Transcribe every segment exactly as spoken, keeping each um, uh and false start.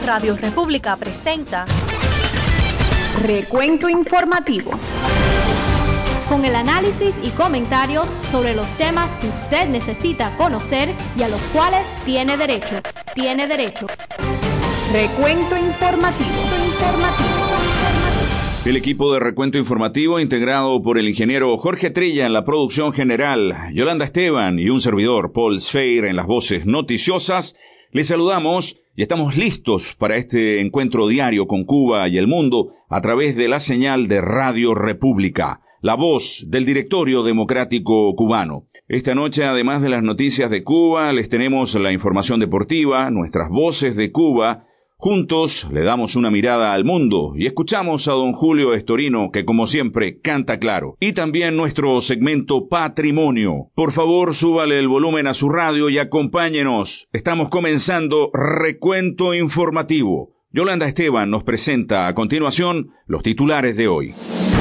Radio República presenta Recuento Informativo, con el análisis y comentarios sobre los temas que usted necesita conocer y a los cuales tiene derecho. Tiene derecho. Recuento Informativo. Informativo. El equipo de Recuento Informativo, integrado por el ingeniero Jorge Trilla en la producción general, Yolanda Esteban y un servidor, Paul Sfeir, en las voces noticiosas, les saludamos y estamos listos para este encuentro diario con Cuba y el mundo a través de la señal de Radio República, la voz del Directorio Democrático Cubano. Esta noche, además de las noticias de Cuba, les tenemos la información deportiva, nuestras voces de Cuba. Juntos le damos una mirada al mundo y escuchamos a don Julio Estorino, que como siempre canta claro. Y también nuestro segmento Patrimonio. Por favor, súbale el volumen a su radio y acompáñenos. Estamos comenzando Recuento Informativo. Yolanda Esteban nos presenta a continuación los titulares de hoy.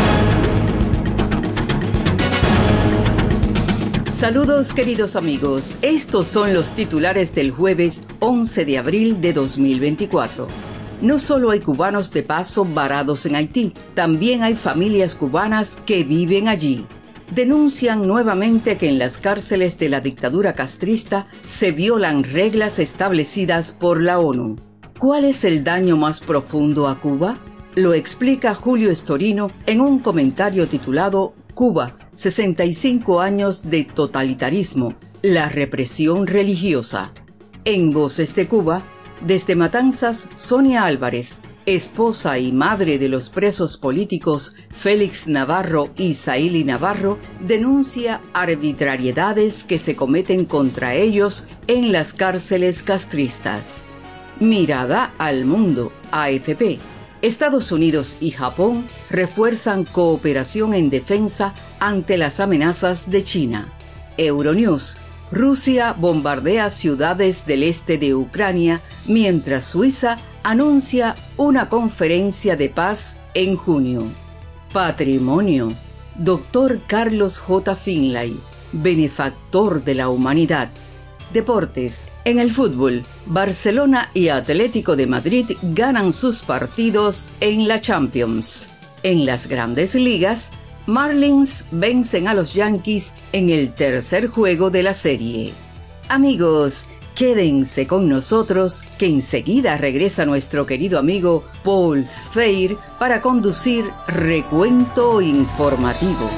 Saludos, queridos amigos. Estos son los titulares del jueves once de abril de dos mil veinticuatro. No solo hay cubanos de paso varados en Haití, también hay familias cubanas que viven allí. Denuncian nuevamente que en las cárceles de la dictadura castrista se violan reglas establecidas por la ONU. ¿Cuál es el daño más profundo a Cuba? Lo explica Julio Estorino en un comentario titulado Cuba, sesenta y cinco años de totalitarismo, la represión religiosa. En Voces de Cuba, desde Matanzas, Sonia Álvarez, esposa y madre de los presos políticos Félix Navarro y Saíli Navarro, denuncia arbitrariedades que se cometen contra ellos en las cárceles castristas. Mirada al mundo, A F P. Estados Unidos y Japón refuerzan cooperación en defensa ante las amenazas de China. Euronews. Rusia bombardea ciudades del este de Ucrania, mientras Suiza anuncia una conferencia de paz en junio. Patrimonio. Doctor Carlos J. Finlay, benefactor de la humanidad. Deportes. En el fútbol, Barcelona y Atlético de Madrid ganan sus partidos en la Champions. En las Grandes Ligas, Marlins vencen a los Yankees en el tercer juego de la serie. Amigos, quédense con nosotros, que enseguida regresa nuestro querido amigo Paul Sfeir para conducir Recuento Informativo.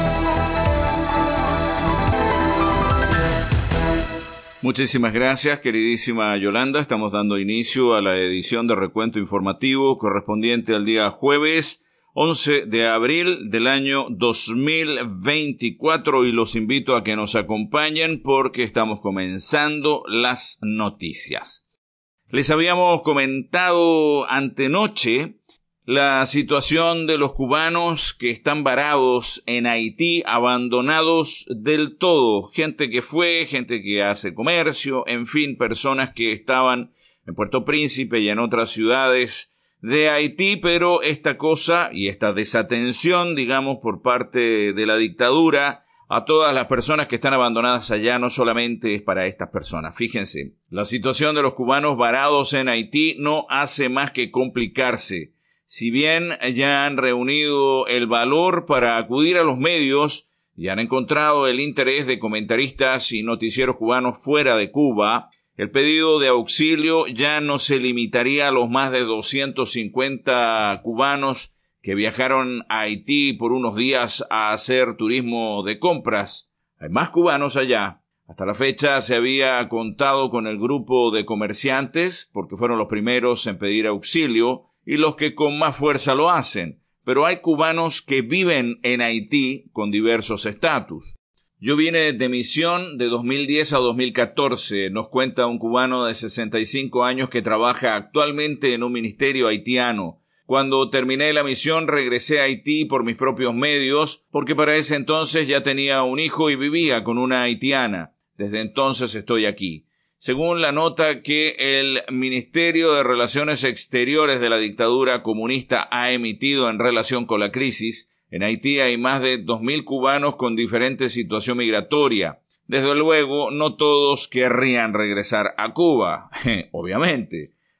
Muchísimas gracias, queridísima Yolanda. Estamos dando inicio a la edición de Recuento Informativo correspondiente al día jueves once de abril del año dos mil veinticuatro y los invito a que nos acompañen porque estamos comenzando las noticias. Les habíamos comentado antenoche la situación de los cubanos que están varados en Haití, abandonados del todo. Gente que fue, gente que hace comercio, en fin, personas que estaban en Puerto Príncipe y en otras ciudades de Haití, pero esta cosa y esta desatención, digamos, por parte de la dictadura a todas las personas que están abandonadas allá no solamente es para estas personas. Fíjense, la situación de los cubanos varados en Haití no hace más que complicarse. Si bien ya han reunido el valor para acudir a los medios y han encontrado el interés de comentaristas y noticieros cubanos fuera de Cuba, el pedido de auxilio ya no se limitaría a los más de doscientos cincuenta cubanos que viajaron a Haití por unos días a hacer turismo de compras. Hay más cubanos allá. Hasta la fecha se había contado con el grupo de comerciantes, porque fueron los primeros en pedir auxilio, y los que con más fuerza lo hacen, pero hay cubanos que viven en Haití con diversos estatus. Yo vine de misión de dos mil diez a dos mil catorce, nos cuenta un cubano de sesenta y cinco años que trabaja actualmente en un ministerio haitiano. Cuando terminé la misión regresé a Haití por mis propios medios, porque para ese entonces ya tenía un hijo y vivía con una haitiana. Desde entonces estoy aquí. Según la nota que el Ministerio de Relaciones Exteriores de la dictadura comunista ha emitido en relación con la crisis, en Haití hay más de dos mil cubanos con diferente situación migratoria. Desde luego, no todos querrían regresar a Cuba, obviamente.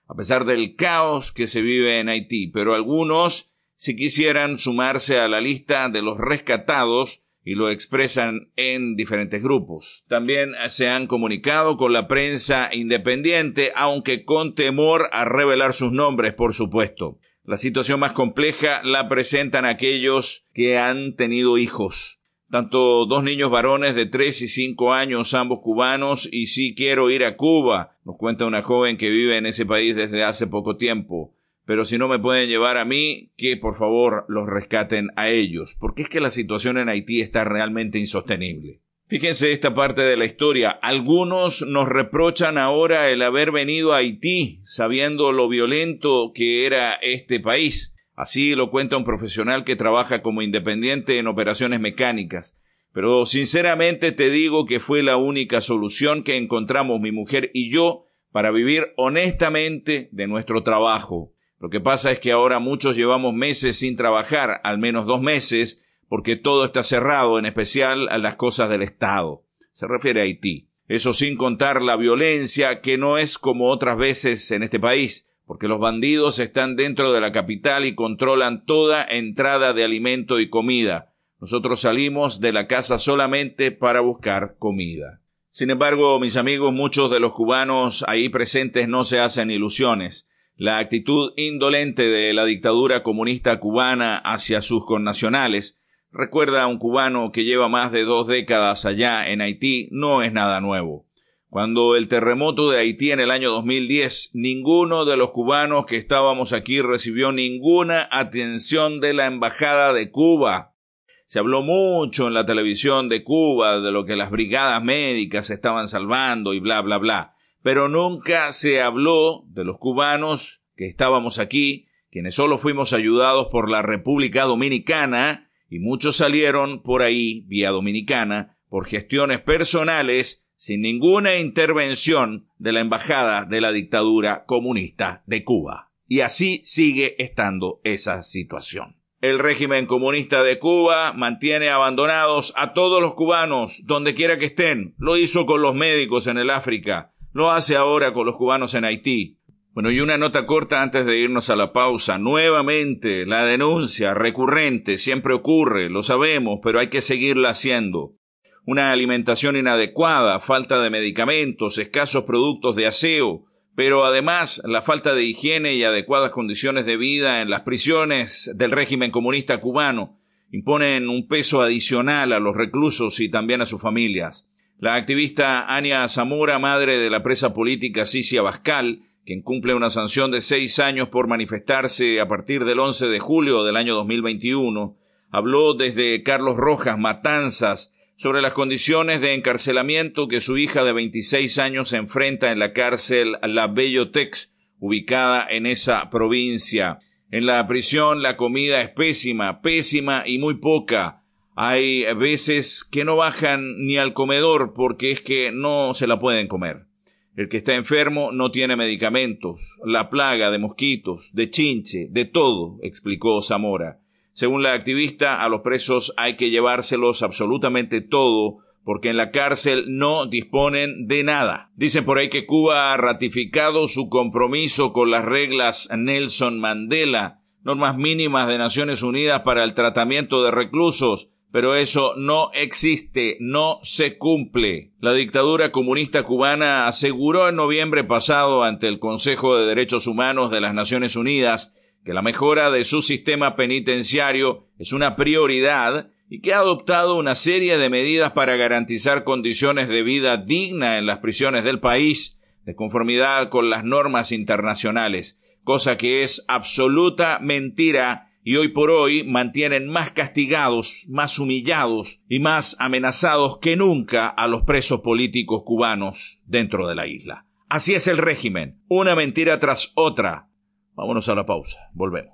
a pesar del caos que se vive en Haití, pero algunos si quisieran sumarse a la lista de los rescatados y lo expresan en diferentes grupos. También se han comunicado con la prensa independiente, aunque con temor a revelar sus nombres, por supuesto. La situación más compleja la presentan aquellos que han tenido hijos. Tanto dos niños varones de tres y cinco años, ambos cubanos, y sí quiero ir a Cuba, nos cuenta una joven que vive en ese país desde hace poco tiempo. Pero si no me pueden llevar a mí, que por favor los rescaten a ellos, porque es que la situación en Haití está realmente insostenible. Fíjense esta parte de la historia. Algunos nos reprochan ahora el haber venido a Haití, sabiendo lo violento que era este país. Así lo cuenta un profesional que trabaja como independiente en operaciones mecánicas. Pero sinceramente te digo que fue la única solución que encontramos mi mujer y yo para vivir honestamente de nuestro trabajo. Lo que pasa es que ahora muchos llevamos meses sin trabajar, al menos dos meses, porque todo está cerrado, en especial a las cosas del Estado. Se refiere a Haití. Eso sin contar la violencia, que no es como otras veces en este país, porque los bandidos están dentro de la capital y controlan toda entrada de alimento y comida. Nosotros salimos de la casa solamente para buscar comida. Sin embargo, mis amigos, muchos de los cubanos ahí presentes no se hacen ilusiones. La actitud indolente de la dictadura comunista cubana hacia sus connacionales, recuerda a un cubano que lleva más de dos décadas allá en Haití, no es nada nuevo. Cuando el terremoto de Haití en el año dos mil diez, ninguno de los cubanos que estábamos aquí recibió ninguna atención de la Embajada de Cuba. Se habló mucho en la televisión de Cuba de lo que las brigadas médicas estaban salvando y bla, bla, bla. Pero nunca se habló de los cubanos que estábamos aquí, quienes solo fuimos ayudados por la República Dominicana, y muchos salieron por ahí, vía Dominicana, por gestiones personales, sin ninguna intervención de la embajada de la dictadura comunista de Cuba. Y así sigue estando esa situación. El régimen comunista de Cuba mantiene abandonados a todos los cubanos, donde quiera que estén. Lo hizo con los médicos en el África. Lo hace ahora con los cubanos en Haití. Bueno, y una nota corta antes de irnos a la pausa. Nuevamente, la denuncia recurrente siempre ocurre, lo sabemos, pero hay que seguirla haciendo. Una alimentación inadecuada, falta de medicamentos, escasos productos de aseo, pero además la falta de higiene y adecuadas condiciones de vida en las prisiones del régimen comunista cubano imponen un peso adicional a los reclusos y también a sus familias. La activista Ania Zamora, madre de la presa política Cici Abascal, quien cumple una sanción de seis años por manifestarse a partir del once de julio del año dos mil veintiuno, habló desde Carlos Rojas, Matanzas, sobre las condiciones de encarcelamiento que su hija de veintiséis años se enfrenta en la cárcel La Bellotex, ubicada en esa provincia. En la prisión la comida es pésima, pésima y muy poca. Hay veces que no bajan ni al comedor porque es que no se la pueden comer. El que está enfermo no tiene medicamentos, la plaga de mosquitos, de chinche, de todo, explicó Zamora. Según la activista, a los presos hay que llevárselos absolutamente todo porque en la cárcel no disponen de nada. Dicen por ahí que Cuba ha ratificado su compromiso con las reglas Nelson Mandela, normas mínimas de Naciones Unidas para el tratamiento de reclusos, pero eso no existe, no se cumple. La dictadura comunista cubana aseguró en noviembre pasado ante el Consejo de Derechos Humanos de las Naciones Unidas que la mejora de su sistema penitenciario es una prioridad y que ha adoptado una serie de medidas para garantizar condiciones de vida digna en las prisiones del país, de conformidad con las normas internacionales, cosa que es absoluta mentira. Y hoy por hoy mantienen más castigados, más humillados y más amenazados que nunca a los presos políticos cubanos dentro de la isla. Así es el régimen, una mentira tras otra. Vámonos a la pausa, volvemos.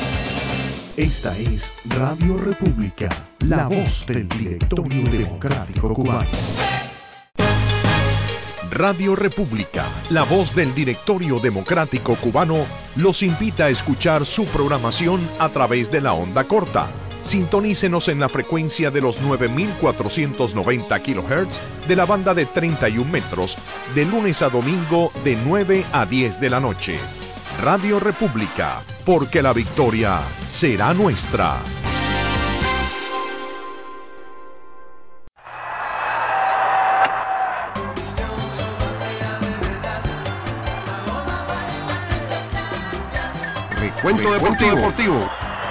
Esta es Radio República, la voz del Directorio Democrático Cubano. Radio República, la voz del Directorio Democrático Cubano, los invita a escuchar su programación a través de la onda corta. Sintonícenos en la frecuencia de los nueve mil cuatrocientos noventa kilohertz de la banda de treinta y un metros, de lunes a domingo de nueve a diez de la noche. Radio República, porque la victoria será nuestra. Recuento deportivo. deportivo.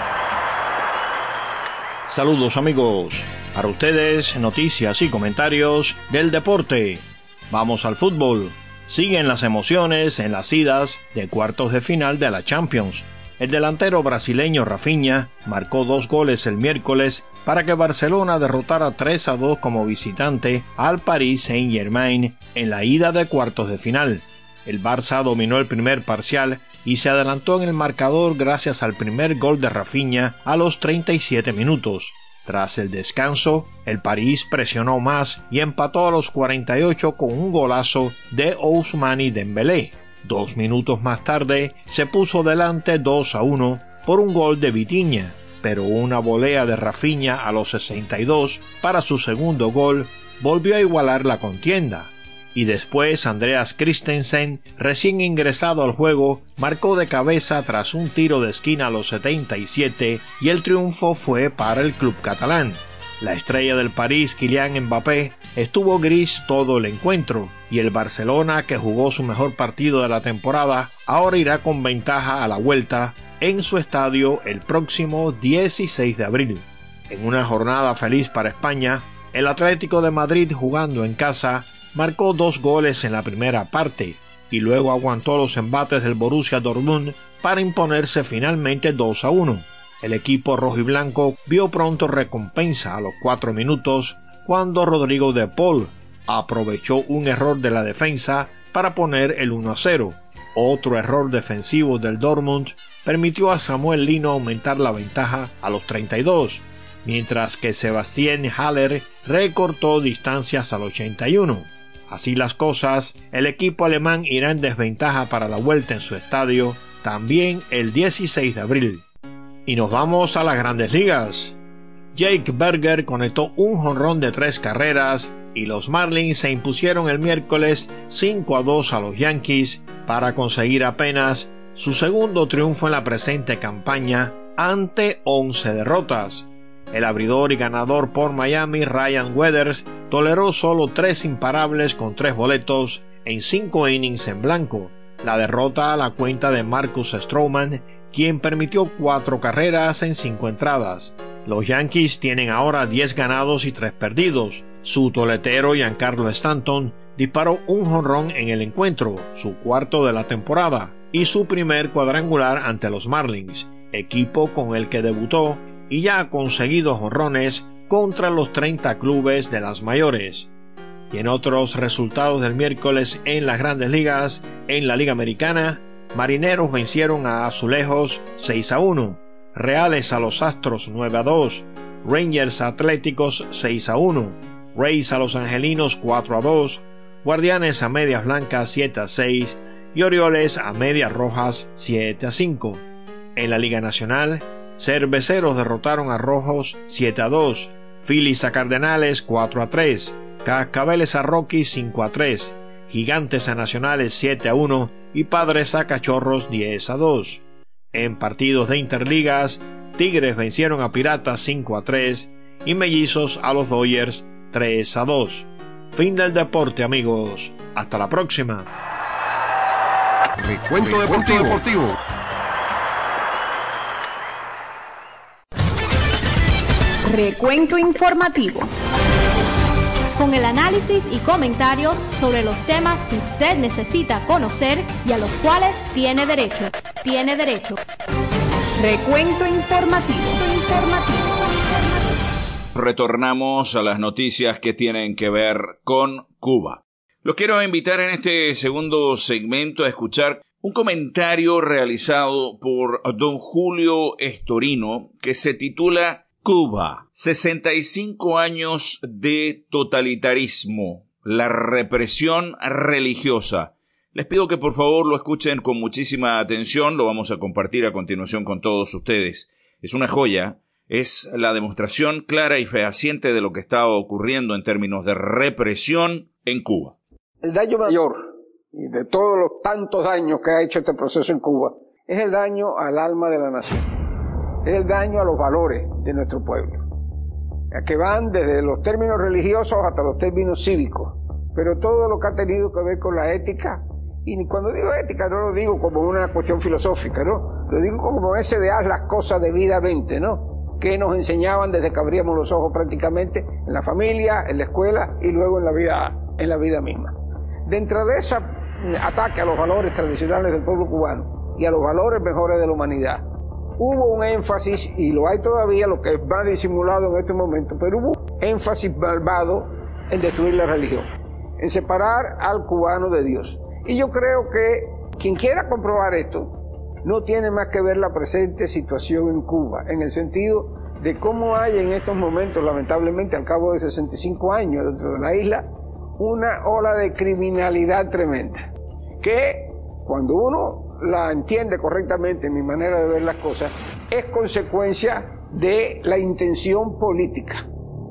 Saludos amigos, para ustedes noticias y comentarios del deporte. Vamos al fútbol. Siguen las emociones en las idas de cuartos de final de la Champions. El delantero brasileño Rafinha marcó dos goles el miércoles para que Barcelona derrotara tres a dos como visitante al Paris Saint-Germain en la ida de cuartos de final. El Barça dominó el primer parcial y se adelantó en el marcador gracias al primer gol de Rafinha a los treinta y siete minutos. Tras el descanso, el París presionó más y empató a los cuarenta y ocho con un golazo de Ousmane Dembélé. Dos minutos más tarde, se puso delante dos a uno por un gol de Vitinha, pero una volea de Rafinha a los sesenta y dos para su segundo gol volvió a igualar la contienda. Y después Andreas Christensen, recién ingresado al juego, marcó de cabeza tras un tiro de esquina a los setenta y siete y el triunfo fue para el club catalán. La estrella del París, Kylian Mbappé, estuvo gris todo el encuentro y el Barcelona, que jugó su mejor partido de la temporada, ahora irá con ventaja a la vuelta en su estadio el próximo dieciséis de abril. En una jornada feliz para España, el Atlético de Madrid, jugando en casa, marcó dos goles en la primera parte y luego aguantó los embates del Borussia Dortmund para imponerse finalmente dos a uno. El equipo rojiblanco vio pronto recompensa a los cuatro minutos cuando Rodrigo de Paul aprovechó un error de la defensa para poner el uno a cero. Otro error defensivo del Dortmund permitió a Samuel Lino aumentar la ventaja a los treinta y dos, mientras que Sebastián Haller recortó distancias al ochenta y uno. Así las cosas, el equipo alemán irá en desventaja para la vuelta en su estadio también el dieciséis de abril. Y nos vamos a las Grandes Ligas. Jake Berger conectó un jonrón de tres carreras y los Marlins se impusieron el miércoles cinco a dos a los Yankees para conseguir apenas su segundo triunfo en la presente campaña ante once derrotas. El abridor y ganador por Miami, Ryan Weathers, toleró solo tres imparables con tres boletos en cinco innings en blanco. La derrota a la cuenta de Marcus Stroman, quien permitió cuatro carreras en cinco entradas. Los Yankees tienen ahora diez ganados y tres perdidos. Su toletero Giancarlo Stanton disparó un jonrón en el encuentro, su cuarto de la temporada, y su primer cuadrangular ante los Marlins, equipo con el que debutó y ya ha conseguido jonrones contra los treinta clubes de las mayores. Y en otros resultados del miércoles en las Grandes Ligas, en la Liga Americana, Marineros vencieron a Azulejos seis a uno, Reales a los Astros nueve a dos, Rangers a Atléticos seis a uno, Rays a los Angelinos cuatro a dos, Guardianes a Medias Blancas siete a seis y Orioles a Medias Rojas siete a cinco. En la Liga Nacional, Cerveceros derrotaron a Rojos siete a dos, Phillies a Cardenales cuatro a tres, Cascabeles a Rockies cinco a tres, Gigantes a Nacionales siete a uno y Padres a Cachorros diez a dos. En partidos de Interligas, Tigres vencieron a Piratas cinco a tres y Mellizos a los Dodgers tres a dos. Fin del deporte, amigos. Hasta la próxima. Recuento deportivo. deportivo. Recuento informativo. Con el análisis y comentarios sobre los temas que usted necesita conocer y a los cuales tiene derecho. Tiene derecho. Recuento informativo. informativo. Retornamos a las noticias que tienen que ver con Cuba. Los quiero invitar en este segundo segmento a escuchar un comentario realizado por don Julio Estorino que se titula Cuba, sesenta y cinco años de totalitarismo, la represión religiosa. Les pido que por favor lo escuchen con muchísima atención, lo vamos a compartir a continuación con todos ustedes. Es una joya, es la demostración clara y fehaciente de lo que está ocurriendo en términos de represión en Cuba. El daño mayor y de todos los tantos daños que ha hecho este proceso en Cuba, es el daño al alma de la nación, es el daño a los valores de nuestro pueblo, que van desde los términos religiosos hasta los términos cívicos, pero todo lo que ha tenido que ver con la ética. Y cuando digo ética no lo digo como una cuestión filosófica, ¿no? Lo digo como ese de haz las cosas debidamente, ¿no? Que nos enseñaban desde que abríamos los ojos prácticamente en la familia, en la escuela y luego en la vida, en la vida misma. Dentro de ese ataque a los valores tradicionales del pueblo cubano y a los valores mejores de la humanidad, hubo un énfasis, y lo hay todavía, lo que es más disimulado en este momento, pero hubo énfasis malvado en destruir la religión, en separar al cubano de Dios. Y yo creo que quien quiera comprobar esto no tiene más que ver la presente situación en Cuba, en el sentido de cómo hay en estos momentos, lamentablemente al cabo de sesenta y cinco años dentro de la isla, una ola de criminalidad tremenda, que cuando uno la entiende correctamente, en mi manera de ver las cosas, es consecuencia de la intención política.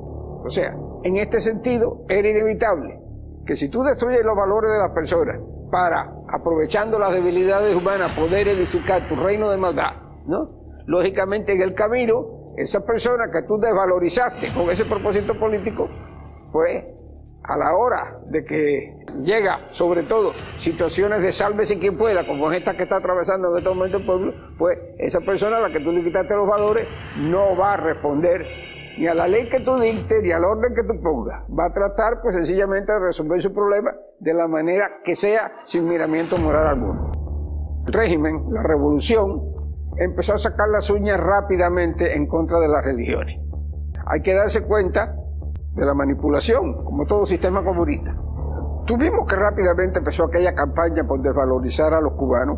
O sea, en este sentido, era inevitable que si tú destruyes los valores de las personas para, aprovechando las debilidades humanas, poder edificar tu reino de maldad, ¿no? Lógicamente, en el camino, esa persona que tú desvalorizaste con ese propósito político, pues, a la hora de que llega, sobre todo, situaciones de sálvese quien pueda, como esta que está atravesando en este momento el pueblo, pues esa persona a la que tú le quitaste los valores no va a responder ni a la ley que tú dictes, ni al orden que tú pongas. Va a tratar, pues, sencillamente de resolver su problema de la manera que sea, sin miramiento moral alguno. El régimen, la revolución, empezó a sacar las uñas rápidamente en contra de las religiones. Hay que darse cuenta de la manipulación, como todo sistema comunista. Tuvimos que rápidamente empezó aquella campaña por desvalorizar a los cubanos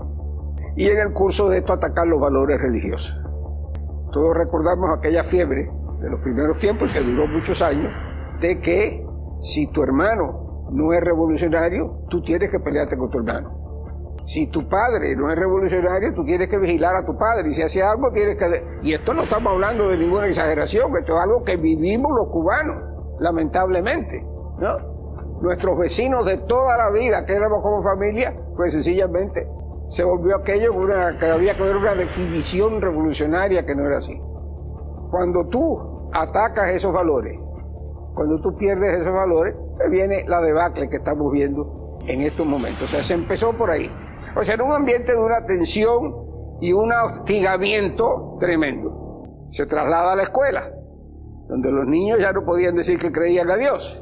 y en el curso de esto atacar los valores religiosos. Todos recordamos aquella fiebre de los primeros tiempos, que duró muchos años, de que si tu hermano no es revolucionario, tú tienes que pelearte con tu hermano. Si tu padre no es revolucionario, tú tienes que vigilar a tu padre, y si hace algo tienes que... Y esto no estamos hablando de ninguna exageración, esto es algo que vivimos los cubanos, lamentablemente, ¿no? Nuestros vecinos de toda la vida que éramos como familia, pues sencillamente se volvió aquello una, que había que ver una definición revolucionaria que no era así. Cuando tú atacas esos valores, cuando tú pierdes esos valores, pues viene la debacle que estamos viendo en estos momentos. O sea, se empezó por ahí. O sea, en un ambiente de una tensión y un hostigamiento tremendo. Se traslada a la escuela, donde los niños ya no podían decir que creían a Dios.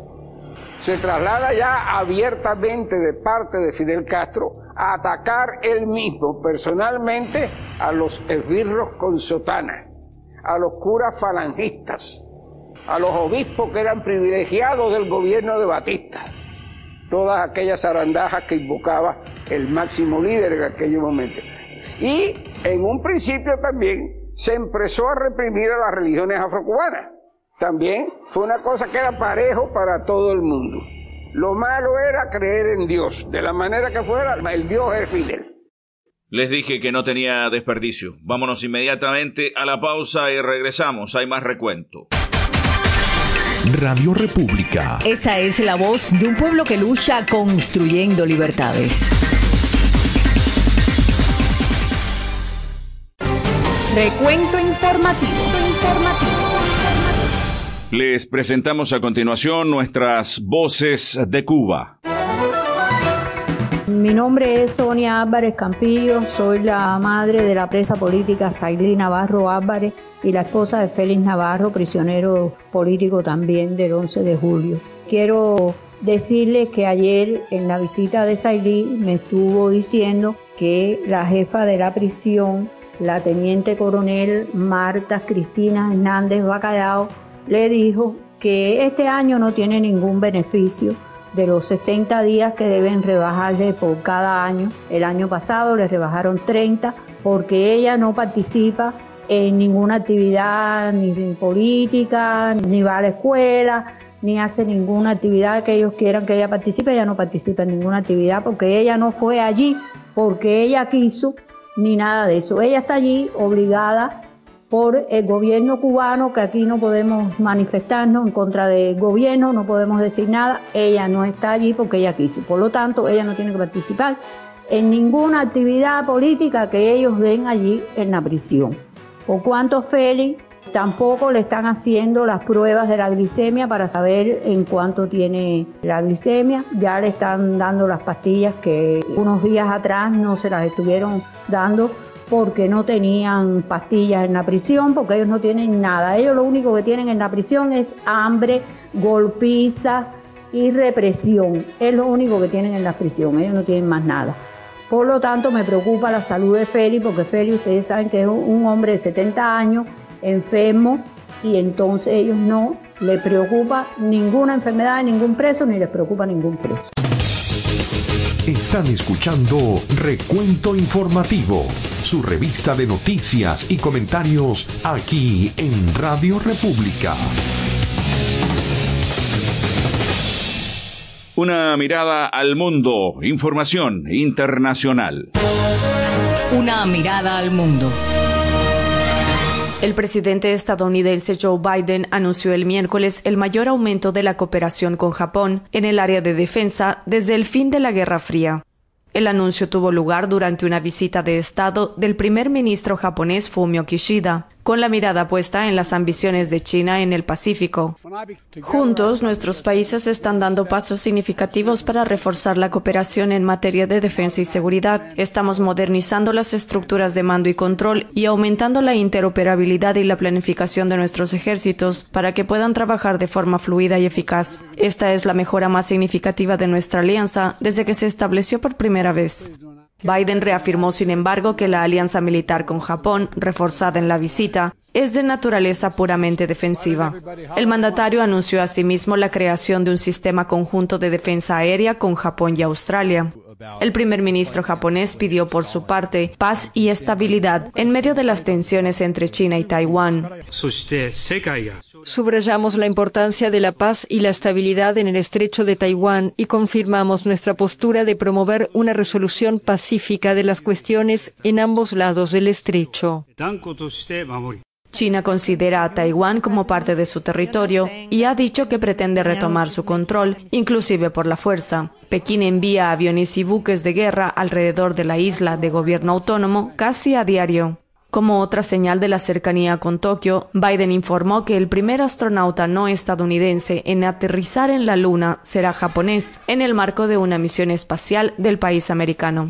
Se traslada ya abiertamente de parte de Fidel Castro a atacar él mismo, personalmente, a los esbirros con sotana, a los curas falangistas, a los obispos que eran privilegiados del gobierno de Batista, todas aquellas zarandajas que invocaba el máximo líder en aquellos momentos. Y en un principio también se empezó a reprimir a las religiones afrocubanas. También fue una cosa que era parejo para todo el mundo. Lo malo era creer en Dios, de la manera que fuera, el Dios es Fidel. Les dije que no tenía desperdicio. Vámonos inmediatamente a la pausa y regresamos. Hay más recuento. Radio República. Esa es la voz de un pueblo que lucha construyendo libertades. Recuento informativo. informativo. Les presentamos a continuación nuestras voces de Cuba. Mi nombre es Sonia Álvarez Campillo, soy la madre de la presa política Sailí Navarro Álvarez y la esposa de Félix Navarro, prisionero político también del once de julio. Quiero decirles que ayer en la visita de Sailí me estuvo diciendo que la jefa de la prisión, la teniente coronel Marta Cristina Hernández Bacallao, le dijo que este año no tiene ningún beneficio de los sesenta días que deben rebajarle por cada año. El año pasado le rebajaron treinta porque ella no participa en ninguna actividad ni política, ni va a la escuela, ni hace ninguna actividad que ellos quieran que ella participe. Ella no participa en ninguna actividad porque ella no fue allí porque ella quiso, ni nada de eso. Ella está allí obligada por el gobierno cubano, que aquí no podemos manifestarnos en contra del gobierno, no podemos decir nada. Ella no está allí porque ella quiso. Por lo tanto, ella no tiene que participar en ninguna actividad política que ellos den allí en la prisión. Por cuanto Félix, tampoco le están haciendo las pruebas de la glicemia para saber en cuánto tiene la glicemia. Ya le están dando las pastillas que unos días atrás no se las estuvieron dando porque no tenían pastillas en la prisión, porque ellos no tienen nada. Ellos lo único que tienen en la prisión es hambre, golpiza y represión. Es lo único que tienen en la prisión, ellos no tienen más nada. Por lo tanto, me preocupa la salud de Félix, porque Félix, ustedes saben que es un hombre de setenta años, enfermo, y entonces ellos no les preocupa ninguna enfermedad de ningún preso, ni les preocupa ningún preso. Están escuchando Recuento Informativo, su revista de noticias y comentarios aquí en Radio República. Una mirada al mundo, información internacional. Una mirada al mundo. El presidente estadounidense Joe Biden anunció el miércoles el mayor aumento de la cooperación con Japón en el área de defensa desde el fin de la Guerra Fría. El anuncio tuvo lugar durante una visita de Estado del primer ministro japonés Fumio Kishida, con la mirada puesta en las ambiciones de China en el Pacífico. Juntos, nuestros países están dando pasos significativos para reforzar la cooperación en materia de defensa y seguridad. Estamos modernizando las estructuras de mando y control y aumentando la interoperabilidad y la planificación de nuestros ejércitos para que puedan trabajar de forma fluida y eficaz. Esta es la mejora más significativa de nuestra alianza desde que se estableció por primera vez. Biden reafirmó, sin embargo, que la alianza militar con Japón, reforzada en la visita, es de naturaleza puramente defensiva. El mandatario anunció asimismo la creación de un sistema conjunto de defensa aérea con Japón y Australia. El primer ministro japonés pidió por su parte paz y estabilidad en medio de las tensiones entre China y Taiwán. Subrayamos la importancia de la paz y la estabilidad en el estrecho de Taiwán y confirmamos nuestra postura de promover una resolución pacífica de las cuestiones en ambos lados del estrecho. China considera a Taiwán como parte de su territorio y ha dicho que pretende retomar su control, inclusive por la fuerza. Pekín envía aviones y buques de guerra alrededor de la isla de gobierno autónomo casi a diario. Como otra señal de la cercanía con Tokio, Biden informó que el primer astronauta no estadounidense en aterrizar en la Luna será japonés, en el marco de una misión espacial del país americano.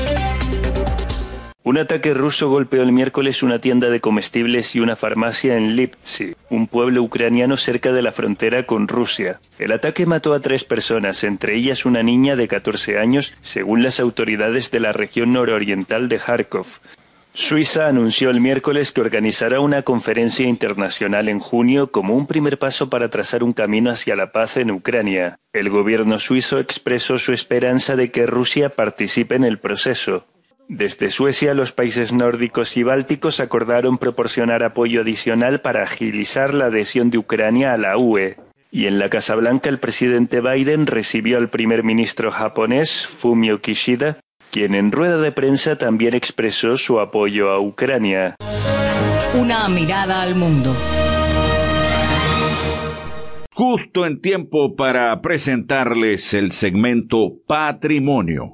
Un ataque ruso golpeó el miércoles una tienda de comestibles y una farmacia en Lipsy, un pueblo ucraniano cerca de la frontera con Rusia. El ataque mató a tres personas, entre ellas una niña de catorce años, según las autoridades de la región nororiental de Kharkov. Suiza anunció el miércoles que organizará una conferencia internacional en junio como un primer paso para trazar un camino hacia la paz en Ucrania. El gobierno suizo expresó su esperanza de que Rusia participe en el proceso. Desde Suecia, los países nórdicos y bálticos acordaron proporcionar apoyo adicional para agilizar la adhesión de Ucrania a la U E. Y en la Casa Blanca, el presidente Biden recibió al primer ministro japonés, Fumio Kishida, quien en rueda de prensa también expresó su apoyo a Ucrania. Una mirada al mundo. Justo en tiempo para presentarles el segmento Patrimonio.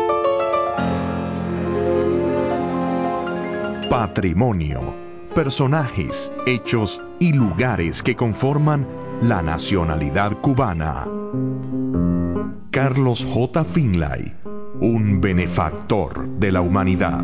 Patrimonio, personajes, hechos y lugares que conforman la nacionalidad cubana. Carlos J. Finlay, un benefactor de la humanidad.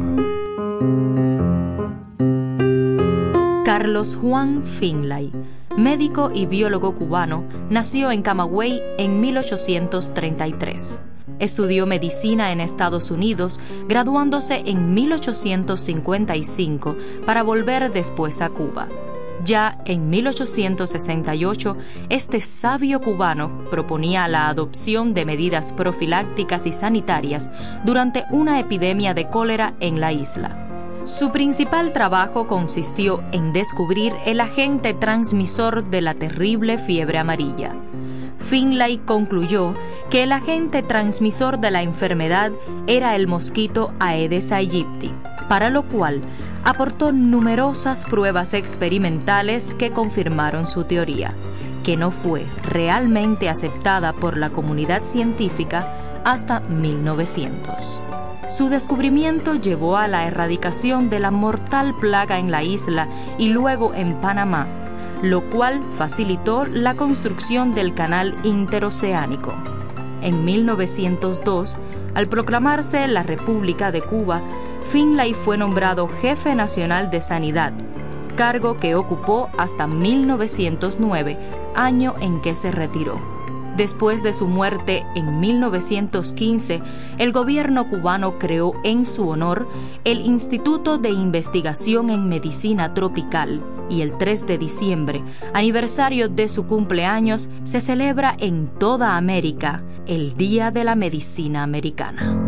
Carlos Juan Finlay, médico y biólogo cubano, nació en Camagüey en mil ochocientos treinta y tres. Estudió medicina en Estados Unidos, graduándose en mil ochocientos cincuenta y cinco para volver después a Cuba. Ya en mil ochocientos sesenta y ocho, este sabio cubano proponía la adopción de medidas profilácticas y sanitarias durante una epidemia de cólera en la isla. Su principal trabajo consistió en descubrir el agente transmisor de la terrible fiebre amarilla. Finlay concluyó que el agente transmisor de la enfermedad era el mosquito Aedes aegypti, para lo cual aportó numerosas pruebas experimentales que confirmaron su teoría, que no fue realmente aceptada por la comunidad científica hasta mil novecientos. Su descubrimiento llevó a la erradicación de la mortal plaga en la isla y luego en Panamá, lo cual facilitó la construcción del canal interoceánico. En mil novecientos dos, al proclamarse la República de Cuba, Finlay fue nombrado Jefe Nacional de Sanidad, cargo que ocupó hasta mil novecientos nueve, año en que se retiró. Después de su muerte en mil novecientos quince, el gobierno cubano creó en su honor el Instituto de Investigación en Medicina Tropical, y el tres de diciembre, aniversario de su cumpleaños, se celebra en toda América el Día de la Medicina Americana.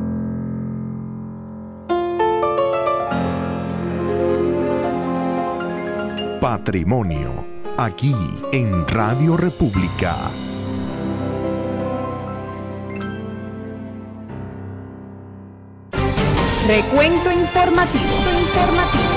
Patrimonio, aquí en Radio República. Recuento informativo. informativo.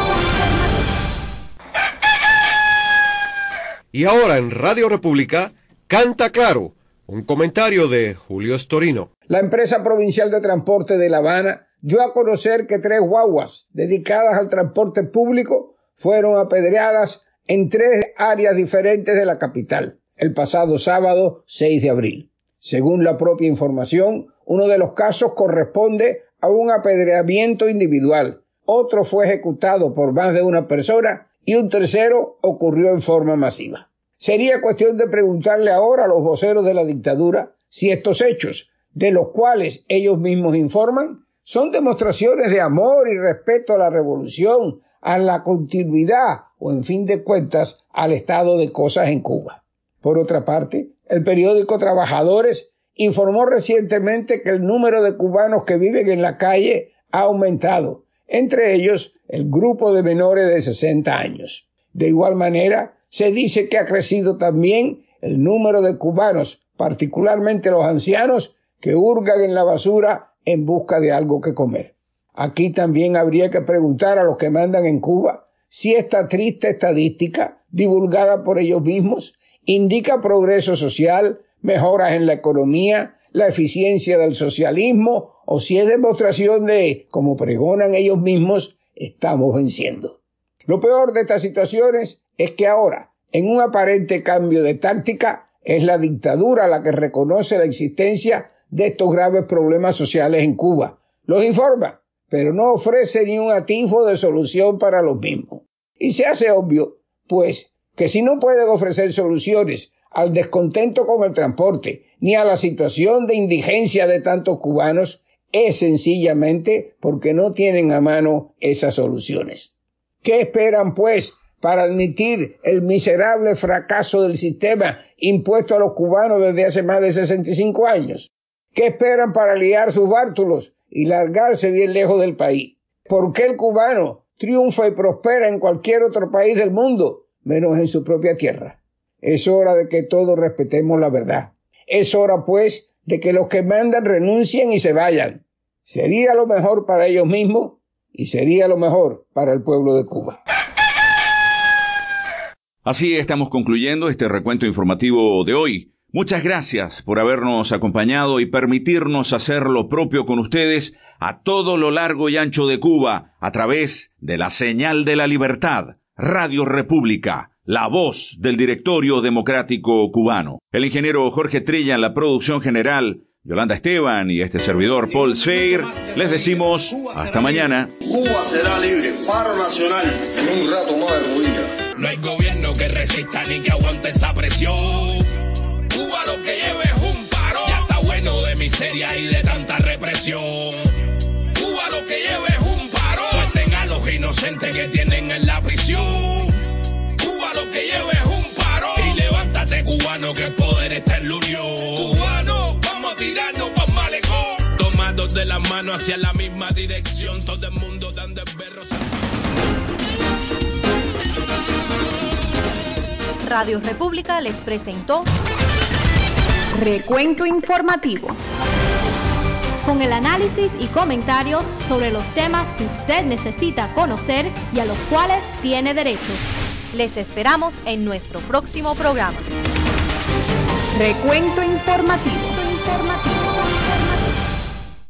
Y ahora en Radio República, Canta Claro, un comentario de Julio Storino. La empresa provincial de transporte de La Habana dio a conocer que tres guaguas dedicadas al transporte público fueron apedreadas en tres áreas diferentes de la capital el pasado sábado seis de abril. Según la propia información, uno de los casos corresponde a un apedreamiento individual, otro fue ejecutado por más de una persona y un tercero ocurrió en forma masiva. Sería cuestión de preguntarle ahora a los voceros de la dictadura si estos hechos, de los cuales ellos mismos informan, son demostraciones de amor y respeto a la revolución, a la continuidad o, en fin de cuentas, al estado de cosas en Cuba. Por otra parte, el periódico Trabajadores informó recientemente que el número de cubanos que viven en la calle ha aumentado, entre ellos el grupo de menores de sesenta años. De igual manera, se dice que ha crecido también el número de cubanos, particularmente los ancianos, que hurgan en la basura en busca de algo que comer. Aquí también habría que preguntar a los que mandan en Cuba si esta triste estadística, divulgada por ellos mismos, indica progreso social, mejoras en la economía, la eficiencia del socialismo, o si es demostración de, como pregonan ellos mismos, estamos venciendo. Lo peor de estas situaciones es que ahora, en un aparente cambio de táctica, es la dictadura la que reconoce la existencia de estos graves problemas sociales en Cuba. Los informa, pero no ofrece ni un atisbo de solución para los mismos. Y se hace obvio, pues, que si no pueden ofrecer soluciones al descontento con el transporte, ni a la situación de indigencia de tantos cubanos, es sencillamente porque no tienen a mano esas soluciones. ¿Qué esperan, pues, para admitir el miserable fracaso del sistema impuesto a los cubanos desde hace más de sesenta y cinco años? ¿Qué esperan para liar sus bártulos y largarse bien lejos del país? ¿Por qué el cubano triunfa y prospera en cualquier otro país del mundo, menos en su propia tierra? Es hora de que todos respetemos la verdad. Es hora, pues, de que los que mandan renuncien y se vayan. Sería lo mejor para ellos mismos y sería lo mejor para el pueblo de Cuba. Así estamos concluyendo este recuento informativo de hoy. Muchas gracias por habernos acompañado y permitirnos hacer lo propio con ustedes a todo lo largo y ancho de Cuba a través de la señal de la libertad, Radio República, la voz del Directorio Democrático Cubano. El ingeniero Jorge Trilla en la producción general, Yolanda Esteban y este servidor Paul Sfeir, les decimos hasta mañana. Cuba será libre, paro nacional en un rato más de rodillas. No hay gobierno que resista ni que aguante esa presión. Cuba lo que lleva es un paro. Ya está bueno de miseria y de tanta represión. Cuba lo que lleva es un paro. Suelten a los inocentes que tienen en la prisión. Cuba lo que lleva es un paro. Y levántate, cubano, que el poder está en la unión. Cubano, vamos a tirarnos pa' un malecón. Tomados de las manos hacia la misma dirección. Todo el mundo dando el berro. Radio República les presentó Recuento informativo. Con el análisis y comentarios sobre los temas que usted necesita conocer y a los cuales tiene derecho. Les esperamos en nuestro próximo programa. Recuento informativo. informativo.